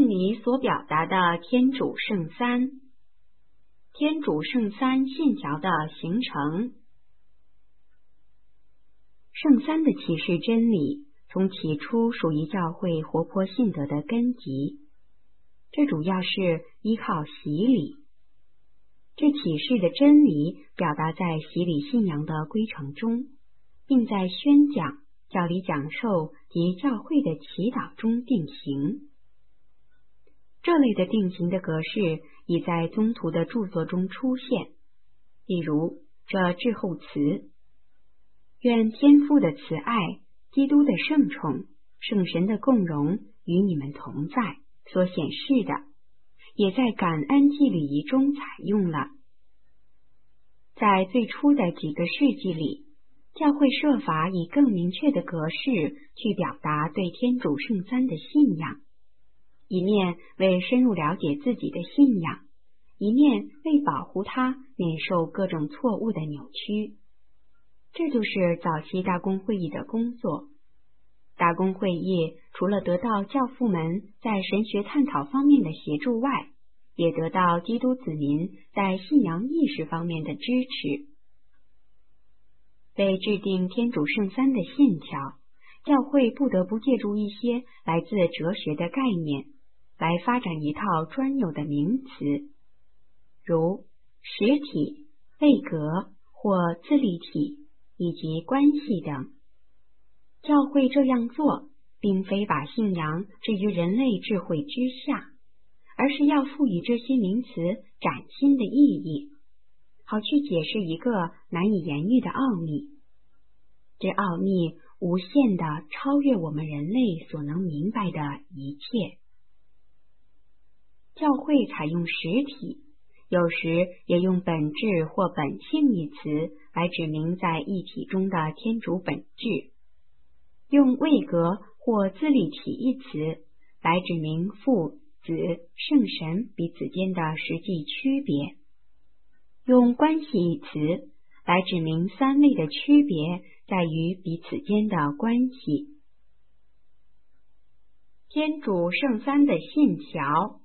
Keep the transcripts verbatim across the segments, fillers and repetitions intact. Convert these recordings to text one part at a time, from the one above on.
信里所表达的天主圣三。天主圣三信条的形成。圣三的启示真理从起初属于教会活泼信德的根基，这主要是依靠洗礼。这启示的真理表达在洗礼信仰的规程中，并在宣讲、教理讲授及教会的祈祷中定型。这类的定型的格式已在宗徒的著作中出现，例如这致后词：愿天父的慈爱、基督的圣宠、圣神的共荣与你们同在所显示的，也在感恩祭礼仪中采用了。在最初的几个世纪里，教会设法以更明确的格式去表达对天主圣三的信仰，一面为深入了解自己的信仰，一面为保护它免受各种错误的扭曲。这就是早期大公会议的工作。大公会议除了得到教父们在神学探讨方面的协助外，也得到基督子民在信仰意识方面的支持。为制定天主圣三的信条，教会不得不借助一些来自哲学的概念，来发展一套专有的名词，如实体、位格或自立体以及关系等。教会这样做，并非把信仰置于人类智慧之下，而是要赋予这些名词崭新的意义，好去解释一个难以言喻的奥秘。这奥秘无限地超越我们人类所能明白的一切。教会采用实体，有时也用本质或本性一词来指明在一体中的天主本质，用位格或自立体一词来指明父、子、圣神彼此间的实际区别，用关系一词来指明三位的区别在于彼此间的关系。天主圣三的信条。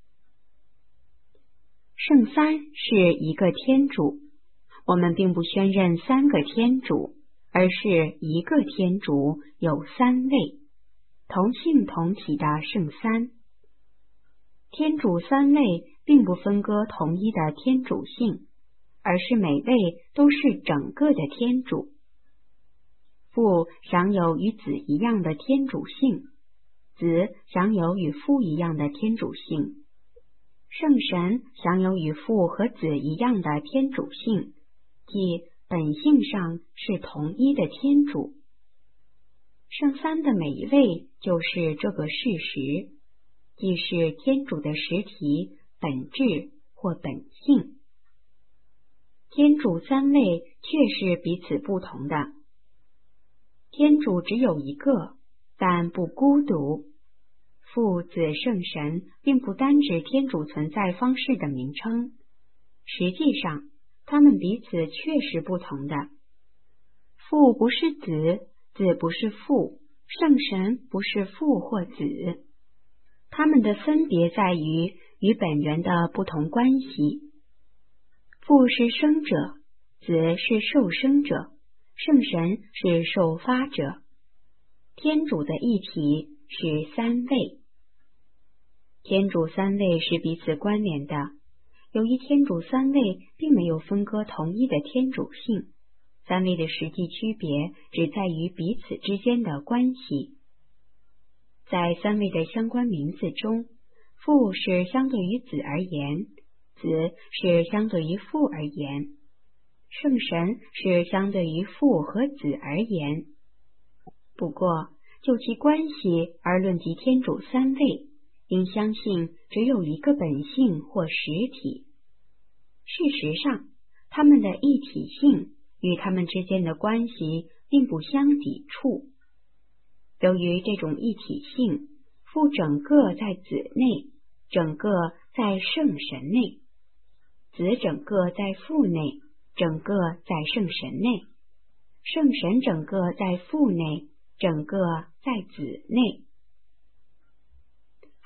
圣三是一个天主，我们并不宣认三个天主，而是一个天主有三位，同性同体的圣三。天主三位并不分割同一的天主性，而是每位都是整个的天主。父享有与子一样的天主性，子享有与父一样的天主性，圣神享有与父和子一样的天主性，即本性上是同一的天主。圣三的每一位就是这个事实，既是天主的实体、本质或本性。天主三位确是彼此不同的。天主只有一个，但不孤独。父、子、圣神并不单指天主存在方式的名称，实际上他们彼此确实不同的。父不是子，子不是父，圣神不是父或子。他们的分别在于与本源的不同关系。父是生者，子是受生者，圣神是受发者。天主的一体是三位。天主三位是彼此关联的，由于天主三位并没有分割同一的天主性，三位的实际区别只在于彼此之间的关系。在三位的相关名字中，父是相对于子而言，子是相对于父而言，圣神是相对于父和子而言。不过就其关系而论及天主三位，应相信只有一个本性或实体。事实上，他们的一体性与他们之间的关系并不相抵触。由于这种一体性，父整个在子内，整个在圣神内；子整个在父内，整个在圣神内；圣神整个在父内，整个在子内。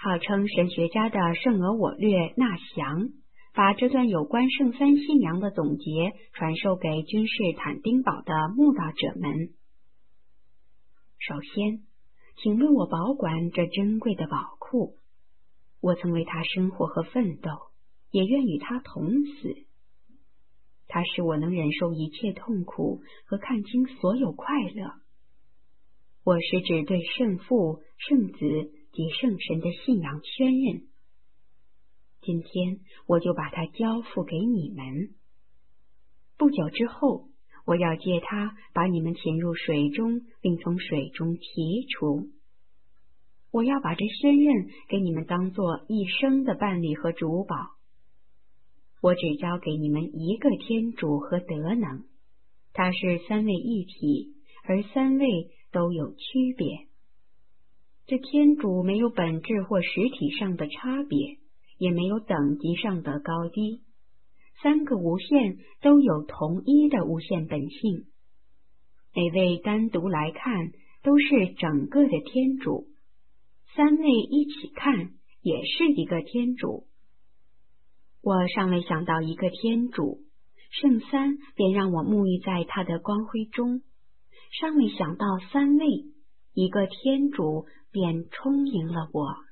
号称神学家的圣俄我略纳祥把这段有关圣三信仰的总结传授给君士坦丁堡的慕道者们。首先，请为我保管这珍贵的宝库。我曾为他生活和奋斗，也愿与他同死。他使我能忍受一切痛苦和看清所有快乐。我是指对圣父、圣子及圣神的信仰宣认。今天我就把它交付给你们。不久之后，我要借它把你们潜入水中，并从水中提出。我要把这宣认给你们当作一生的伴侣和主保。我只交给你们一个天主和德能，它是三位一体，而三位都有区别。这天主没有本质或实体上的差别，也没有等级上的高低。三个无限都有同一的无限本性，每位单独来看都是整个的天主，三位一起看也是一个天主。我尚未想到一个天主，圣三便让我沐浴在他的光辉中，尚未想到三位，一个天主便充盈了我。